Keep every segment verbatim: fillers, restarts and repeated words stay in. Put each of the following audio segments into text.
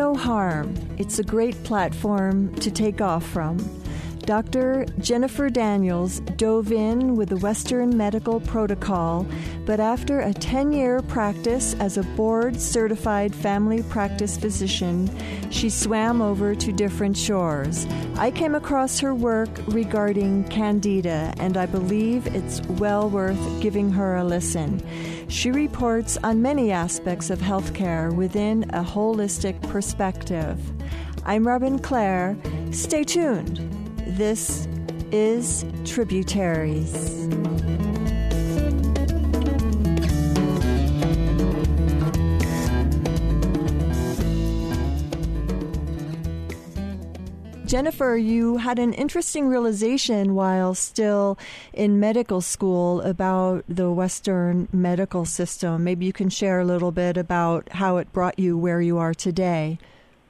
no harm. It's a great platform to take off from. Doctor Jennifer Daniels dove in with the Western medical protocol, but after a ten-year practice as a board-certified family practice physician, she swam over to different shores. I came across her work regarding Candida, and I believe it's well worth giving her a listen. She reports on many aspects of healthcare within a holistic perspective. I'm Robin Clare. Stay tuned. This is Tributaries. Jennifer, you had an interesting realization while still in medical school about the Western medical system. Maybe you can share a little bit about how it brought you where you are today.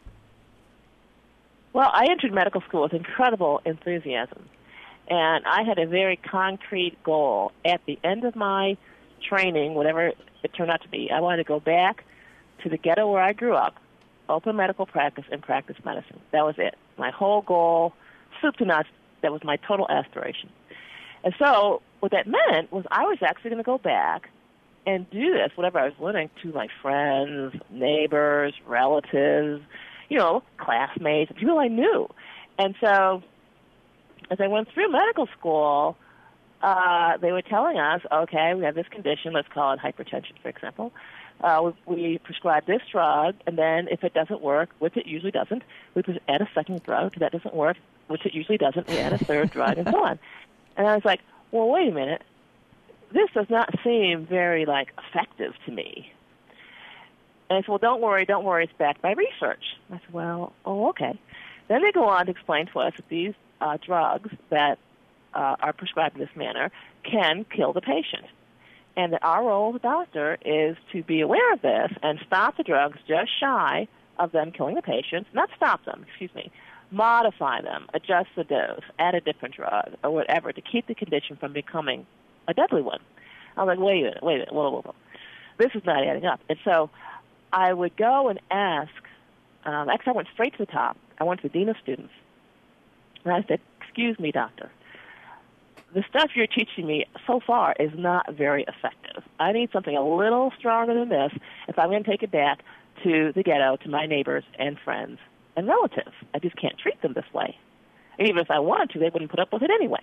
Well, I entered medical school with incredible enthusiasm, and I had a very concrete goal. At the end of my training, whatever it turned out to be, I wanted to go back to the ghetto where I grew up, open medical practice, and practice medicine. That was it. My whole goal, soup to nuts, that was my total aspiration. And so what that meant was I was actually going to go back and do this, whatever I was learning, to my friends, neighbors, relatives, you know, classmates, people I knew. And so as I went through medical school, uh, they were telling us, okay, we have this condition, let's call it hypertension, for example. Uh, we, we prescribe this drug, and then if it doesn't work, which it usually doesn't, we add a second drug. If that doesn't work, which it usually doesn't, we add a third drug, and so on. And I was like, well, wait a minute. This does not seem very, like, effective to me. And I said, well, don't worry, don't worry, it's backed by research. I said, well, oh, okay. Then they go on to explain to us that these uh, drugs that uh, are prescribed in this manner can kill the patient. And that our role as a doctor is to be aware of this and stop the drugs just shy of them killing the patient. Not stop them, excuse me. Modify them, adjust the dose, add a different drug, or whatever to keep the condition from becoming a deadly one. I was like, wait a minute, wait a minute, whoa, whoa, whoa. This is not adding up. And so I would go and ask, um, actually I went straight to the top. I went to the dean of students. And I said, excuse me, doctor, the stuff you're teaching me so far is not very effective. I need something a little stronger than this if I'm going to take it back to the ghetto, to my neighbors and friends and relatives. I just can't treat them this way. And even if I wanted to, they wouldn't put up with it anyway.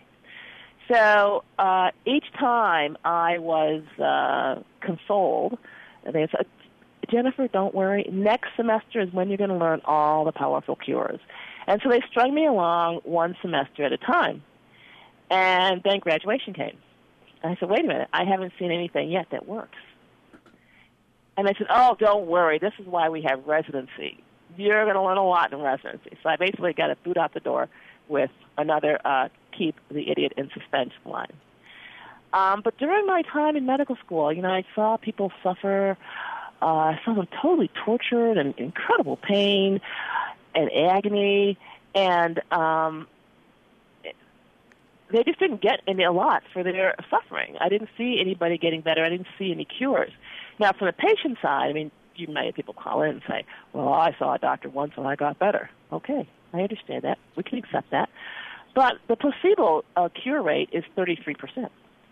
So uh, each time I was uh, consoled, they said, Jennifer, don't worry. Next semester is when you're going to learn all the powerful cures. And so they strung me along one semester at a time. And then graduation came. And I said, wait a minute, I haven't seen anything yet that works. And they said, oh, don't worry, this is why we have residency. You're going to learn a lot in residency. So I basically got a boot out the door with another uh, keep the idiot in suspense line. Um, but during my time in medical school, you know, I saw people suffer. Uh, I saw them totally tortured and incredible pain and agony. And um, they just didn't get any a lot for their suffering. I didn't see anybody getting better. I didn't see any cures. Now, from the patient side, I mean, you might have people call in and say, well, I saw a doctor once and I got better. Okay, I understand that. We can accept that. But the placebo uh, cure rate is thirty-three percent.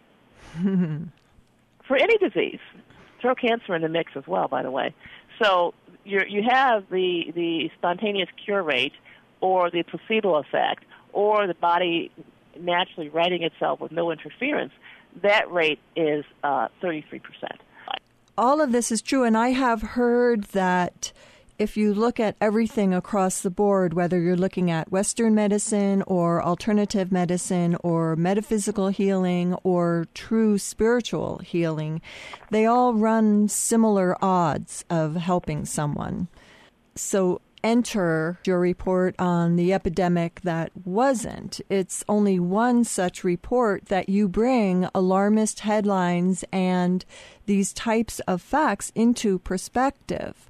For any disease. Throw cancer in the mix as well, by the way. So you're, you have the, the spontaneous cure rate or the placebo effect or the body naturally righting itself with no interference. That rate is uh, thirty-three percent. All of this is true, and I have heard that if you look at everything across the board, whether you're looking at Western medicine or alternative medicine or metaphysical healing or true spiritual healing, they all run similar odds of helping someone. So enter your report on the epidemic that wasn't. It's only one such report that you bring alarmist headlines and these types of facts into perspective.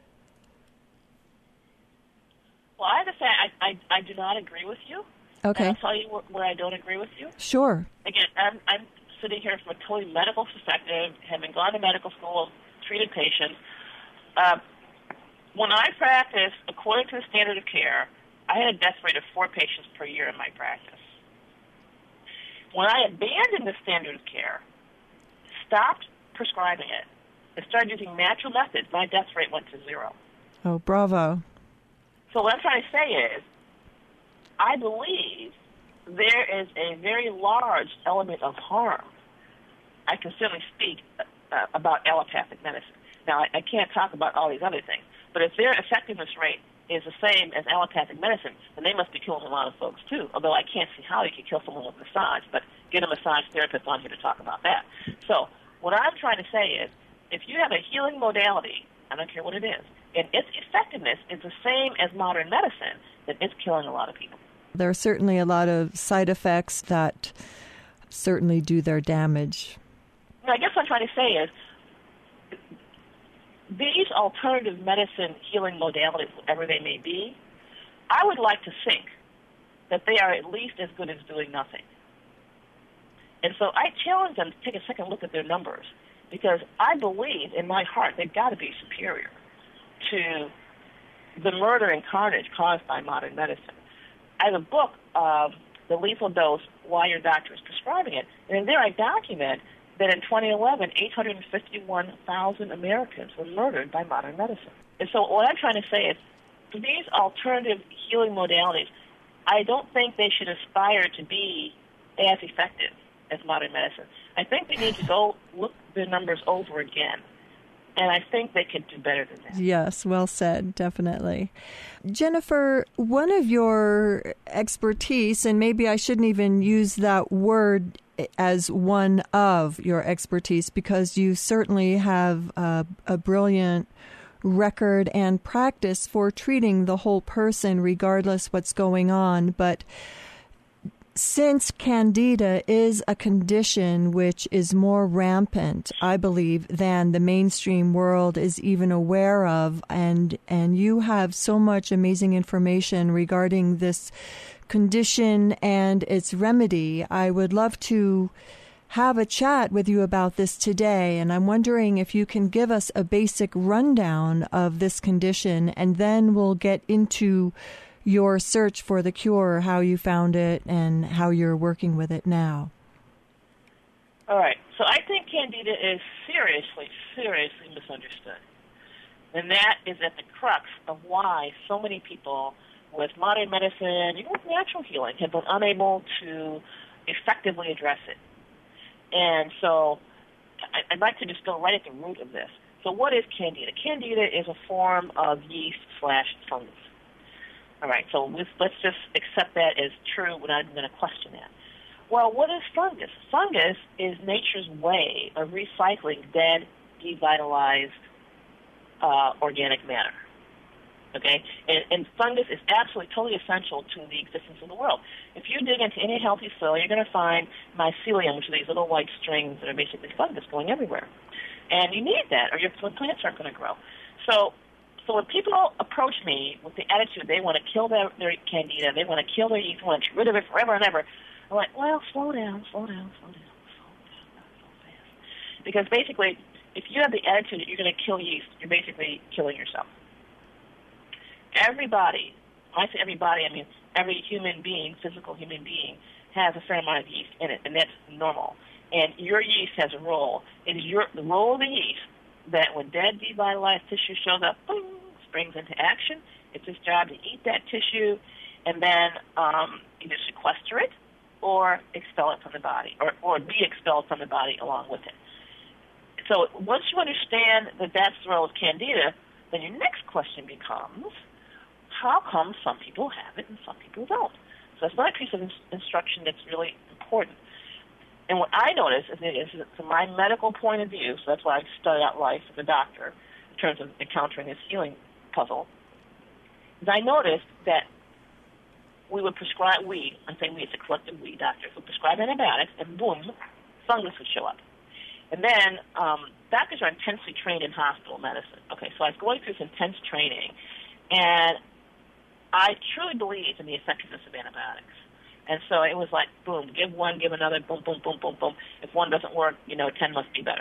Well, I have to say, I, I, I do not agree with you. Okay. And I'll tell you where, where I don't agree with you. Sure. Again, I'm, I'm sitting here from a totally medical perspective, having gone to medical school, treated patients. Uh, When I practiced according to the standard of care, I had a death rate of four patients per year in my practice. When I abandoned the standard of care, stopped prescribing it, and started using natural methods, my death rate went to zero. Oh, bravo. So what I'm trying to say is, I believe there is a very large element of harm. I can certainly speak uh, about allopathic medicine. Now, I, I can't talk about all these other things, but if their effectiveness rate is the same as allopathic medicine, then they must be killing a lot of folks too, although I can't see how you could kill someone with massage, but get a massage therapist on here to talk about that. So what I'm trying to say is, if you have a healing modality, I don't care what it is, and its effectiveness is the same as modern medicine, then it's killing a lot of people. There are certainly a lot of side effects that certainly do their damage. I guess what I'm trying to say is, these alternative medicine healing modalities, whatever they may be, I would like to think that they are at least as good as doing nothing. And so I challenge them to take a second look at their numbers, because I believe in my heart they've got to be superior to the murder and carnage caused by modern medicine. I have a book, uh, The Lethal Dose, Why Your Doctor is Prescribing It, and in there I document that in twenty eleven, eight hundred fifty-one thousand Americans were murdered by modern medicine. And so what I'm trying to say is, for these alternative healing modalities, I don't think they should aspire to be as effective as modern medicine. I think they need to go look their numbers over again. And I think they could do better than that. Yes, well said, definitely. Jennifer, one of your expertise, and maybe I shouldn't even use that word as one of your expertise, because you certainly have a, a brilliant record and practice for treating the whole person regardless what's going on. But since Candida is a condition which is more rampant, I believe, than the mainstream world is even aware of, and and you have so much amazing information regarding this condition and its remedy, I would love to have a chat with you about this today, and I'm wondering if you can give us a basic rundown of this condition, and then we'll get into your search for the cure, how you found it, and how you're working with it now. All right. So I think Candida is seriously, seriously misunderstood. And that is at the crux of why so many people with modern medicine, even with natural healing, have been unable to effectively address it. And so I'd like to just go right at the root of this. So what is Candida? Candida is a form of yeast slash fungus. All right, so let's, let's just accept that as true. We're not even going to question that. Well, what is fungus? Fungus is nature's way of recycling dead, devitalized uh, organic matter. Okay, and, and fungus is absolutely totally essential to the existence of the world. If you dig into any healthy soil, you're going to find mycelium, which are these little white strings that are basically fungus going everywhere. And you need that, or your plants aren't going to grow. So, so when people approach me with the attitude they want to kill their, their candida, they want to kill their yeast, want to get rid of it forever and ever, I'm like, well, slow down, slow down, slow down, slow down, not so fast. Because basically, if you have the attitude that you're going to kill yeast, you're basically killing yourself. Everybody, when I say everybody, I mean every human being, physical human being, has a fair amount of yeast in it, and that's normal. And your yeast has a role. It is your, the role of the yeast that when dead, devitalized tissue shows up, boom, springs into action. It's its job to eat that tissue and then um, either sequester it or expel it from the body, or, or be expelled from the body along with it. So once you understand that that's the role of Candida, then your next question becomes, how come some people have it and some people don't? So that's another piece of in- instruction that's really important. And what I notice is, is that from my medical point of view, so that's why I started out life as a doctor in terms of encountering this healing puzzle, is I noticed that we would prescribe, we, I'm saying we, it's a collective we, doctors, would prescribe antibiotics, and boom, fungus would show up. And then um, doctors are intensely trained in hospital medicine. Okay, so I was going through this intense training, and I truly believe in the effectiveness of antibiotics. And so it was like, boom, give one, give another, boom, boom, boom, boom, boom. If one doesn't work, you know, ten must be better.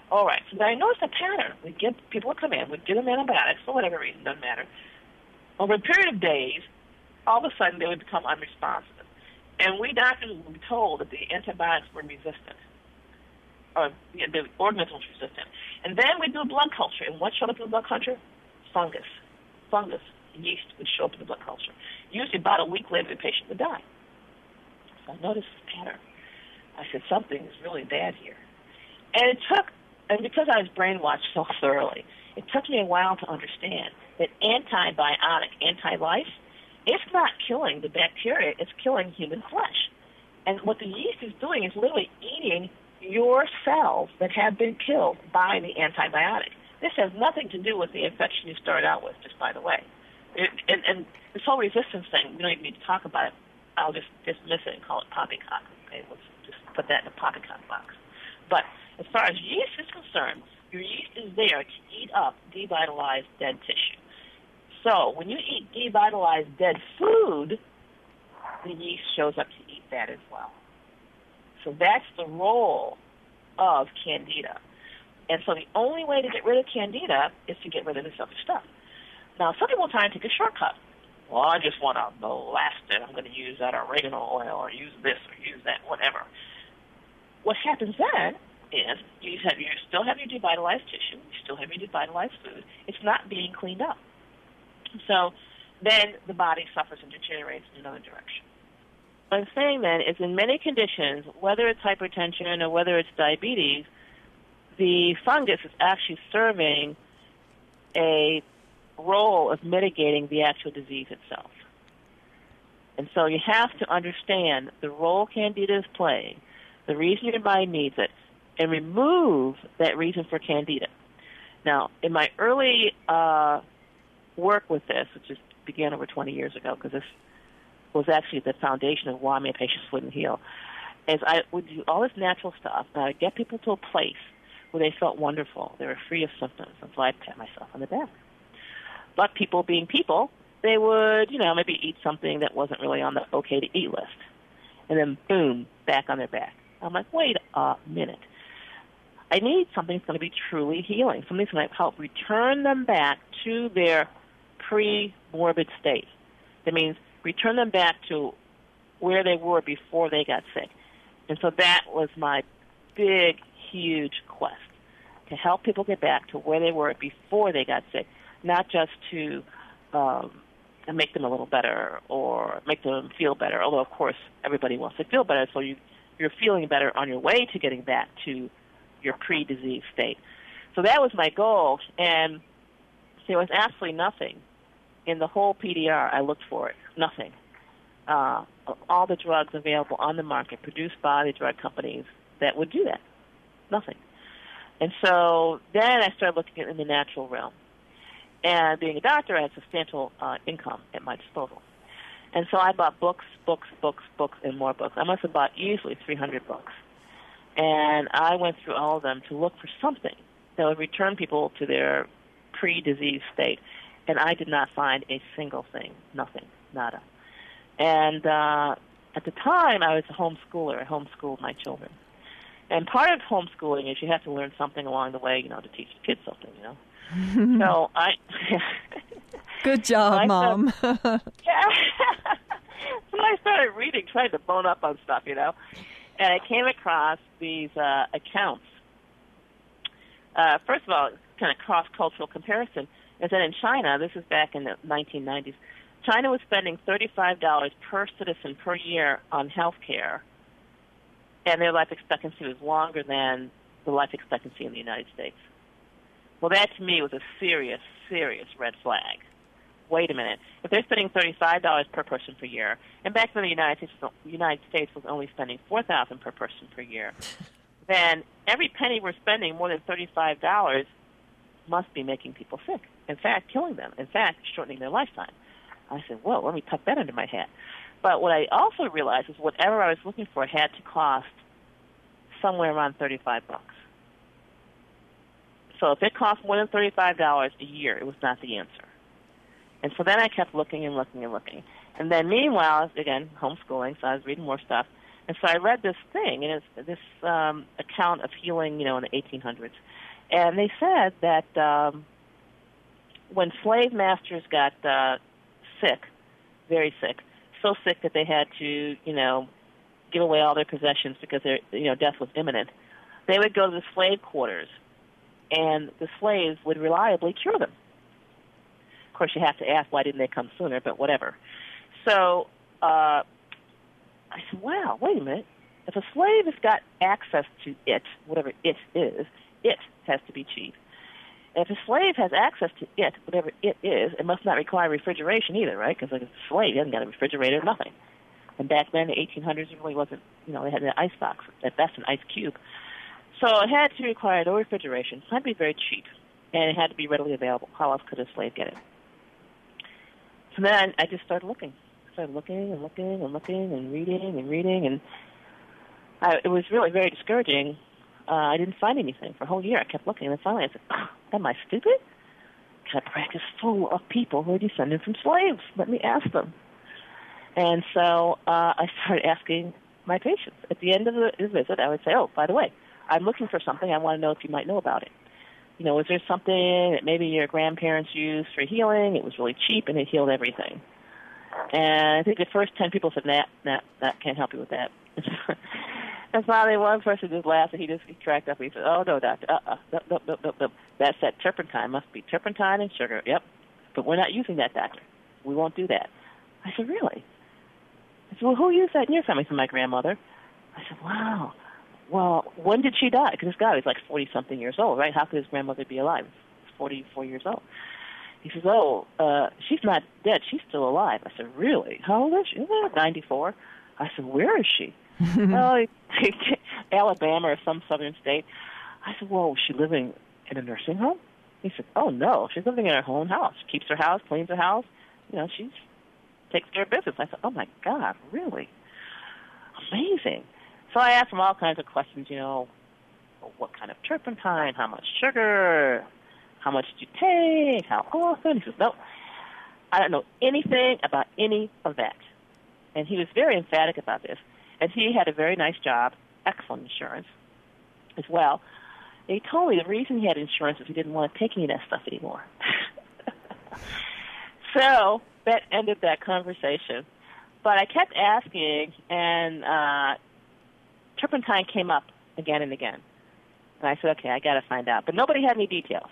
All right, so then I noticed a pattern. We get people would come in, we'd give them antibiotics for whatever reason, doesn't matter. Over a period of days, all of a sudden they would become unresponsive. And we doctors would be told that the antibiotics were resistant, or yeah, the organism was resistant. And then we'd do a blood culture, and what showed up in the blood culture? Fungus. Fungus, yeast would show up in the blood culture. Usually about a week later, the patient would die. So I noticed this pattern. I said, something is really bad here. And it took, and because I was brainwashed so thoroughly, it took me a while to understand that antibiotic, anti-life, it's not killing the bacteria, it's killing human flesh. And what the yeast is doing is literally eating your cells that have been killed by the antibiotic. This has nothing to do with the infection you started out with, just by the way. It, and, and this whole resistance thing, we don't even need to talk about it. I'll just dismiss it and call it poppycock. Okay, let's just put that in the poppycock box. But as far as yeast is concerned, your yeast is there to eat up devitalized dead tissue. So when you eat devitalized dead food, the yeast shows up to eat that as well. So that's the role of Candida. And so the only way to get rid of Candida is to get rid of this other stuff. Now, some people try and take a shortcut. Well, I just want to blast it. I'm going to use that oregano oil or use this or use that, whatever. What happens then is you, have, you still have your devitalized tissue. You still have your devitalized food. It's not being cleaned up. So then the body suffers and deteriorates in another direction. What I'm saying then is in many conditions, whether it's hypertension or whether it's diabetes, the fungus is actually serving a role of mitigating the actual disease itself. And so you have to understand the role Candida is playing, the reason your body needs it, and remove that reason for Candida. Now, in my early uh, work with this, which just began over twenty years ago, because this was actually the foundation of why my patients wouldn't heal, is I would do all this natural stuff, and I would get people to a place where they felt wonderful. They were free of symptoms, and so I'd pat myself on the back. But people being people, they would, you know, maybe eat something that wasn't really on the okay-to-eat list. And then, boom, back on their back. I'm like, wait a minute. I need something that's going to be truly healing, something that's going to help return them back to their pre-morbid state. That means return them back to where they were before they got sick. And so that was my big, huge quest, to help people get back to where they were before they got sick, not just to um, make them a little better or make them feel better, although, of course, everybody wants to feel better, so you, you're feeling better on your way to getting back to your pre-disease state. So that was my goal, and there was absolutely nothing in the whole P D R I looked for it, nothing. Uh, all the drugs available on the market produced by the drug companies that would do that, nothing. And so then I started looking at in the natural realm. And being a doctor, I had substantial uh, income at my disposal. And so I bought books, books, books, books, and more books. I must have bought easily three hundred books. And I went through all of them to look for something that would return people to their pre-disease state. And I did not find a single thing, nothing, nada. And uh, at the time, I was a homeschooler. I homeschooled my children. And part of homeschooling is you have to learn something along the way, you know, to teach the kids something, you know. So I... Good job, so Mom. Started, yeah. So I started reading, trying to bone up on stuff, you know. And I came across these uh, accounts. Uh, first of all, kind of cross-cultural comparison is that in China, this is back in the nineteen nineties, China was spending thirty-five dollars per citizen per year on health care, and their life expectancy was longer than the life expectancy in the United States. Well, that to me was a serious, serious red flag. Wait a minute. If they're spending thirty-five dollars per person per year, and back then the United States, the United States was only spending four thousand dollars per person per year, then every penny we're spending, more than thirty-five dollars, must be making people sick. In fact, killing them. In fact, shortening their lifetime. I said, whoa, let me tuck that into my hat. But what I also realized is whatever I was looking for had to cost somewhere around thirty-five bucks. So if it cost more than thirty-five dollars a year, it was not the answer. And so then I kept looking and looking and looking. And then meanwhile, again, homeschooling, so I was reading more stuff. And so I read this thing, and it's this um, account of healing, you know, in the eighteen hundreds. And they said that um, when slave masters got uh, sick, very sick, so sick that they had to, you know, give away all their possessions because their, you know, death was imminent, they would go to the slave quarters, and the slaves would reliably cure them. Of course, you have to ask, why didn't they come sooner, but whatever. So uh, I said, wow, wait a minute. If a slave has got access to it, whatever it is, it has to be cheap. And if a slave has access to it, whatever it is, it must not require refrigeration either, right? Because like a slave, he hasn't got a refrigerator, nothing. And back then, the eighteen hundreds, it really wasn't, you know, they had an ice box, at best an ice cube. So it had to require no refrigeration. It had to be very cheap, and it had to be readily available. How else could a slave get it? So then I just started looking. I started looking and looking and looking and reading and reading, and I, it was really very discouraging. Uh, I didn't find anything for a whole year. I kept looking, and then finally I said, oh, am I stupid? Chiropractic is full of people who are descended from slaves. Let me ask them. And so uh, I started asking my patients. At the end of the visit, I would say, oh, by the way, I'm looking for something. I want to know if you might know about it. You know, is there something that maybe your grandparents used for healing? It was really cheap, and it healed everything. And I think the first ten people said, nah, nah, that can't help you with that. And finally, one person just laughed, and he just he cracked up. He said, oh, no, doctor, uh-uh, no, no, no, no, no. That's that turpentine. Must be turpentine and sugar. Yep. But we're not using that, doctor. We won't do that. I said, really? I said, well, who used that in your family? He said, my grandmother. I said, wow. Well, when did she die? Because this guy was like forty-something years old, right? How could his grandmother be alive? He's forty-four years old. He says, oh, uh, she's not dead. She's still alive. I said, really? How old is she? Oh, ninety-four. I said, where is she? Oh, Alabama or some southern state. I said, well, is she living in a nursing home? He said, oh, no. She's living in her own house. She keeps her house, cleans her house. You know, she takes care of business. I said, oh, my God, really? Amazing. So I asked him all kinds of questions, you know, what kind of turpentine, how much sugar, how much did you take, how often? He says, no, I don't know anything about any of that. And he was very emphatic about this. And he had a very nice job, excellent insurance as well. And he told me the reason he had insurance is he didn't want to take any of that stuff anymore. So that ended that conversation. But I kept asking, and uh, turpentine came up again and again. And I said, okay, I got to find out. But nobody had any details.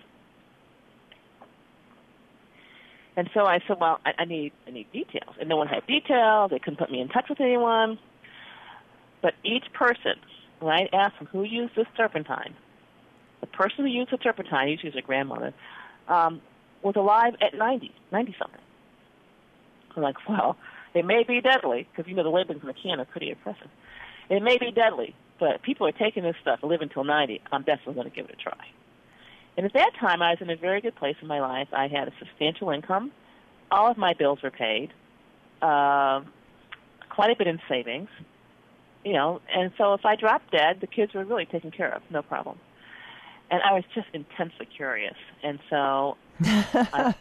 And so I said, well, I, I need I need details. And no one had details. They couldn't put me in touch with anyone. But each person, when I asked them who used this turpentine, the person who used the turpentine, usually was a grandmother, um, was alive at ninety, ninety-something. I'm like, well, it may be deadly, because, you know, the labels on the can are pretty impressive. It may be deadly, but people are taking this stuff and live until ninety. I'm definitely going to give it a try. And at that time, I was in a very good place in my life. I had a substantial income. All of my bills were paid, uh, quite a bit in savings, you know. And so if I dropped dead, the kids were really taken care of, no problem. And I was just intensely curious. And so I,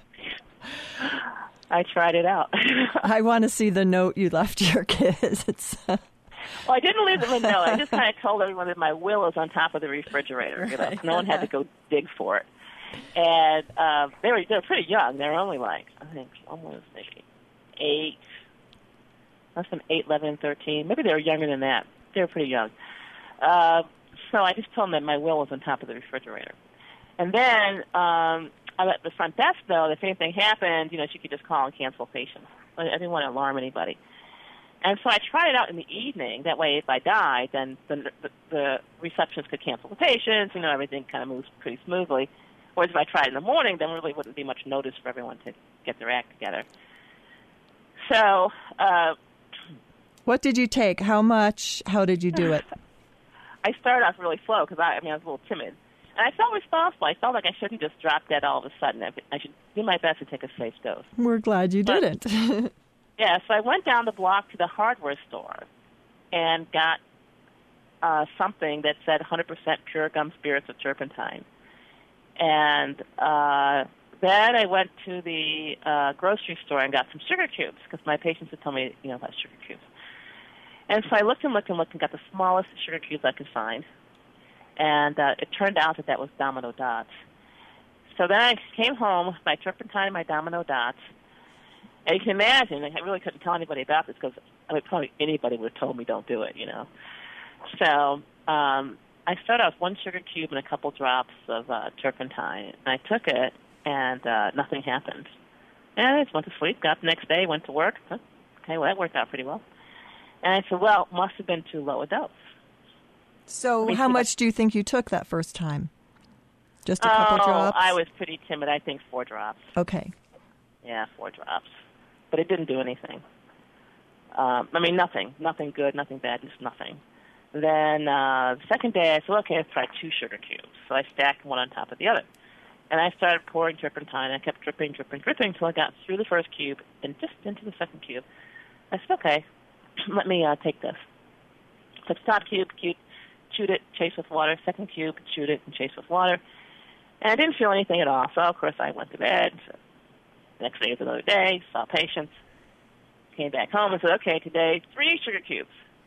I tried it out. I want to see the note you left your kids. It's, uh... Well, I didn't leave them a note. I just kind of told everyone that my will is on top of the refrigerator. You know, so no one had to go dig for it. And uh, they were they were pretty young. They were only like, I think, almost maybe eight, less than eight, eleven, and thirteen. Maybe they were younger than that. They were pretty young. Uh, so I just told them that my will was on top of the refrigerator. And then um, I let the front desk know that if anything happened, you know, she could just call and cancel patients. I didn't want to alarm anybody. And so I tried it out in the evening. That way, if I died, then the, the, the receptionist could cancel the patients. You know, everything kind of moves pretty smoothly. Whereas if I tried it in the morning, then really wouldn't be much notice for everyone to get their act together. So, uh, what did you take? How much? How did you do it? I started off really slow because I, I mean, I was a little timid. And I felt responsible. I felt like I shouldn't just drop dead all of a sudden. I should do my best to take a safe dose. We're glad you but, didn't. Yeah, so I went down the block to the hardware store and got uh, something that said one hundred percent pure gum spirits of turpentine. And uh, then I went to the uh, grocery store and got some sugar cubes because my patients had told me, you know, about sugar cubes. And so I looked and looked and looked and got the smallest sugar cubes I could find. And uh, it turned out that that was domino dots. So then I came home, my turpentine and my domino dots. And you can imagine, I really couldn't tell anybody about this because I mean, probably anybody would have told me don't do it, you know. So um, I started out with one sugar cube and a couple drops of uh, turpentine. And I took it, and uh, nothing happened. And I just went to sleep, got up the next day, went to work. Huh, okay, well, that worked out pretty well. And I said, well, it must have been too low a dose. So I mean, how much do you think you took that first time? Just a couple oh, drops? I was pretty timid. I think four drops. Okay. Yeah, four drops. But it didn't do anything. Um, I mean, nothing. Nothing good, nothing bad, just nothing. Then uh, the second day, I said, okay, let's try two sugar cubes. So I stacked one on top of the other. And I started pouring turpentine. I kept dripping, dripping, dripping until I got through the first cube and just into the second cube. I said, okay, let me uh, take this. So top cube, cube, chewed it, chased with water. Second cube, chewed it, and chased with water. And I didn't feel anything at all. So, of course, I went to bed. Next day was another day, saw patients, came back home and said, okay, today, three sugar cubes.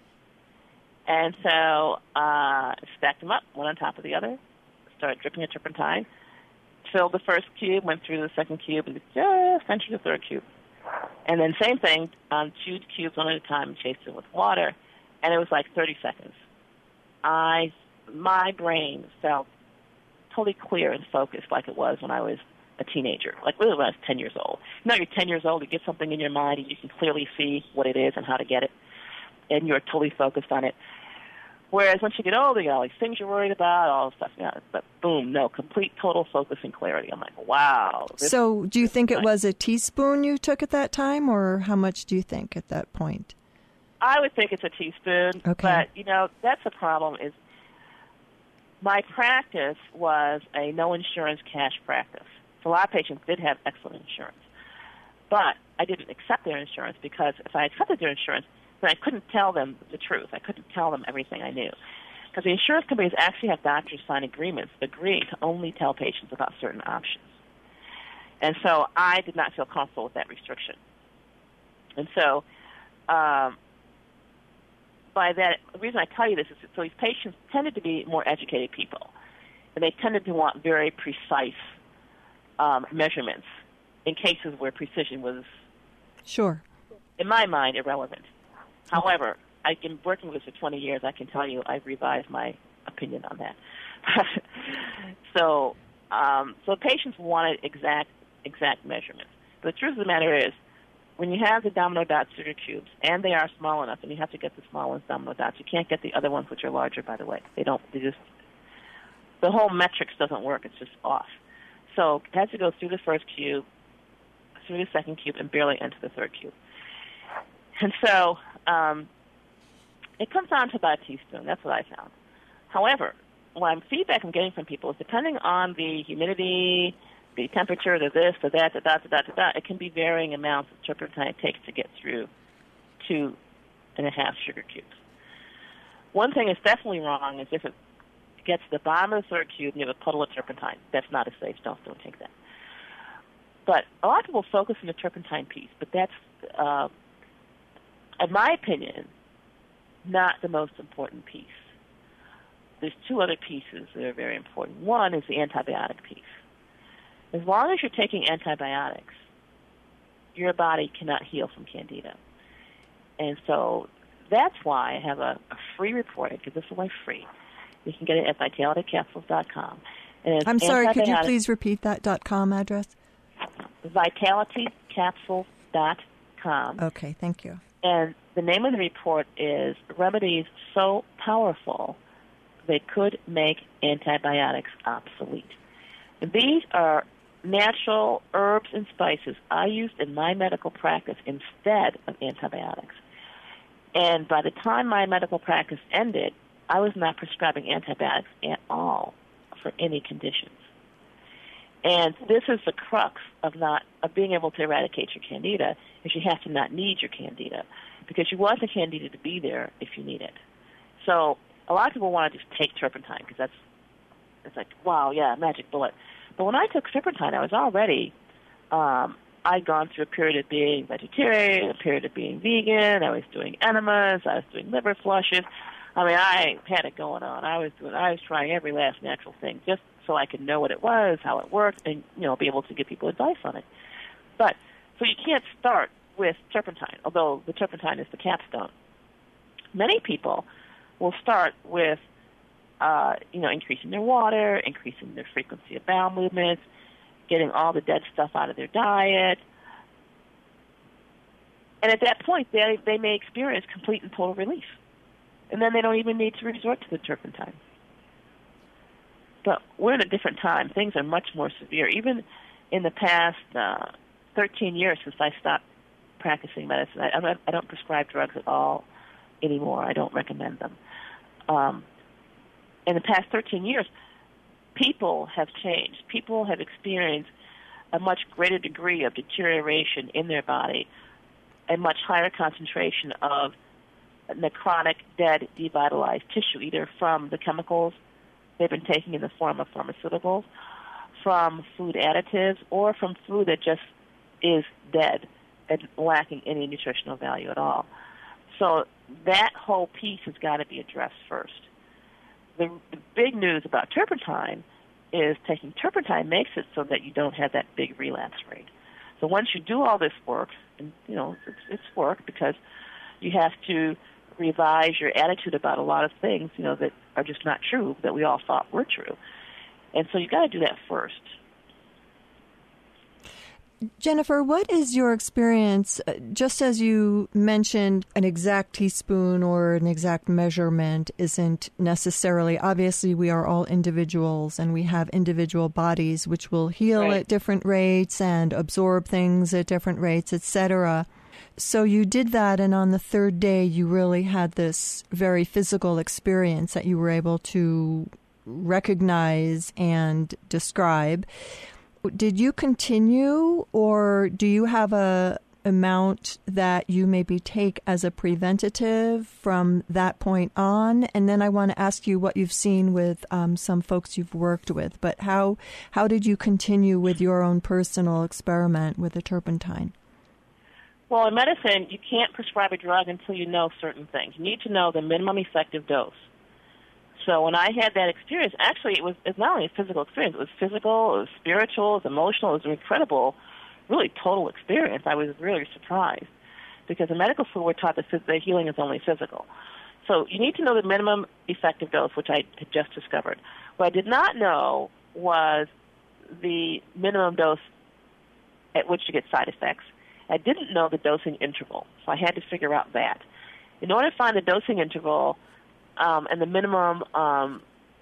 And so uh, stacked them up, one on top of the other, started dripping a turpentine, filled the first cube, went through the second cube, and just entered the third cube. And then same thing, um, chewed cubes one at a time and chased it with water, and it was like thirty seconds. I, my brain felt totally clear and focused like it was when I was a teenager, like really when I was ten years old. You know, you're ten years old, you get something in your mind, and you can clearly see what it is and how to get it, and you're totally focused on it. Whereas once you get older, you got all these things you're worried about, all this stuff, you know, but boom, no, complete, total focus and clarity. I'm like, wow. So do you think it was a teaspoon you took at that time, or how much do you think at that point? I would think it's a teaspoon, okay. But, you know, that's the problem is my practice was a no-insurance cash practice. So a lot of patients did have excellent insurance. But I didn't accept their insurance because if I accepted their insurance, then I couldn't tell them the truth. I couldn't tell them everything I knew. Because the insurance companies actually have doctors sign agreements agreeing to only tell patients about certain options. And so I did not feel comfortable with that restriction. And so um, by that, the reason I tell you this is that so these patients tended to be more educated people. And they tended to want very precise um, measurements in cases where precision was, sure, in my mind, irrelevant. However, I've been working with this for twenty years. I can tell you I've revised my opinion on that. so, um, so patients wanted exact exact measurements. But the truth of the matter is, when you have the domino dot sugar cubes, and they are small enough, and you have to get the small ones domino dots, you can't get the other ones, which are larger, by the way. They don't. They just the whole metrics doesn't work. It's just off. So it has to go through the first cube, through the second cube, and barely into the third cube. And so um, it comes down to about a teaspoon. That's what I found. However, what feedback I'm getting from people is depending on the humidity, the temperature, the this, the that, the that, the that, the that, it can be varying amounts of turpentine it takes to get through two and a half sugar cubes. One thing that's definitely wrong is if it gets to the bottom of the third cube and you have a puddle of turpentine. That's not a safe. Don't, don't take that. But a lot of people focus on the turpentine piece, but that's, uh, in my opinion, not the most important piece. There's two other pieces that are very important. One is the antibiotic piece. As long as you're taking antibiotics, your body cannot heal from Candida. And so that's why I have a, a free report. I give this away free. You can get it at vitality capsules dot com. I'm sorry, could you please repeat that .com address? vitality capsules dot com. Okay, thank you. And the name of the report is Remedies So Powerful They Could Make Antibiotics Obsolete. And these are natural herbs and spices I used in my medical practice instead of antibiotics. And by the time my medical practice ended, I was not prescribing antibiotics at all for any conditions. And this is the crux of not of being able to eradicate your Candida, is you have to not need your Candida, because you want the Candida to be there if you need it. So a lot of people want to just take turpentine because that's it's like, wow, yeah, magic bullet. But when I took turpentine, I was already um, I'd gone through a period of being vegetarian, a period of being vegan. I was doing enemas. I was doing liver flushes. I mean, I had it going on. I was doing, I was trying every last natural thing just so I could know what it was, how it worked, and, you know, be able to give people advice on it. But, so you can't start with turpentine, although the turpentine is the capstone. Many people will start with, uh, you know, increasing their water, increasing their frequency of bowel movements, getting all the dead stuff out of their diet. And at that point, they, they may experience complete and total relief. And then they don't even need to resort to the turpentine. But we're in a different time. Things are much more severe. Even in the past uh, thirteen years since I stopped practicing medicine, I, I, don't, I don't prescribe drugs at all anymore. I don't recommend them. Um, in the past thirteen years, people have changed. People have experienced a much greater degree of deterioration in their body, a much higher concentration of necrotic, dead, devitalized tissue, either from the chemicals they've been taking in the form of pharmaceuticals, from food additives, or from food that just is dead and lacking any nutritional value at all. So that whole piece has got to be addressed first. The, the big news about turpentine is taking turpentine makes it so that you don't have that big relapse rate. So once you do all this work, and you know it's, it's work because you have to revise your attitude about a lot of things, you know, that are just not true, that we all thought were true. And so you got to do that first. Jennifer, what is your experience, uh, just as you mentioned, an exact teaspoon or an exact measurement isn't necessarily, obviously we are all individuals and we have individual bodies which will heal right. at different rates and absorb things at different rates, et cetera. So you did that, and on the third day you really had this very physical experience that you were able to recognize and describe. Did you continue, or do you have a amount that you maybe take as a preventative from that point on? And then I want to ask you what you've seen with um, some folks you've worked with. But how how did you continue with your own personal experiment with the turpentine? Well, in medicine, you can't prescribe a drug until you know certain things. You need to know the minimum effective dose. So when I had that experience, actually it was it's not only a physical experience, it was physical, it was spiritual, it was emotional, it was an incredible, really total experience. I was really surprised because in medical school we're taught that the healing is only physical. So you need to know the minimum effective dose, which I had just discovered. What I did not know was the minimum dose at which you get side effects. I didn't know the dosing interval, so I had to figure out that. In order to find the dosing interval um, and the minimum um,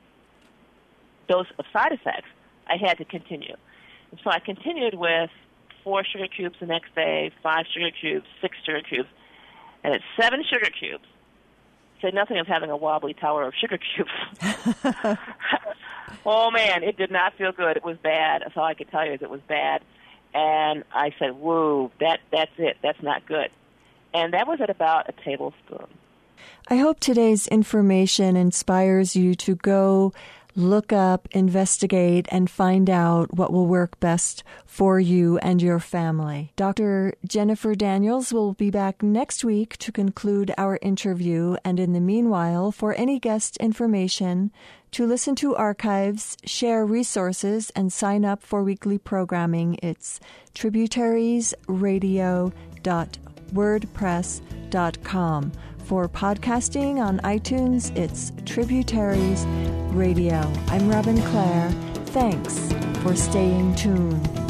dose of side effects, I had to continue. And so I continued with four sugar cubes the next day, five sugar cubes, six sugar cubes, and at seven sugar cubes, say nothing of having a wobbly tower of sugar cubes. Oh, man, it did not feel good. It was bad. That's all I could tell you is it was bad. And I said, whoa, that, that's it. That's not good. And that was at about a tablespoon. I hope today's information inspires you to go look up, investigate, and find out what will work best for you and your family. Doctor Jennifer Daniels will be back next week to conclude our interview. And in the meanwhile, for any guest information, to listen to archives, share resources, and sign up for weekly programming, it's tributaries radio dot wordpress dot com. For podcasting on iTunes, it's Tributaries Radio. I'm Robin Clare. Thanks for staying tuned.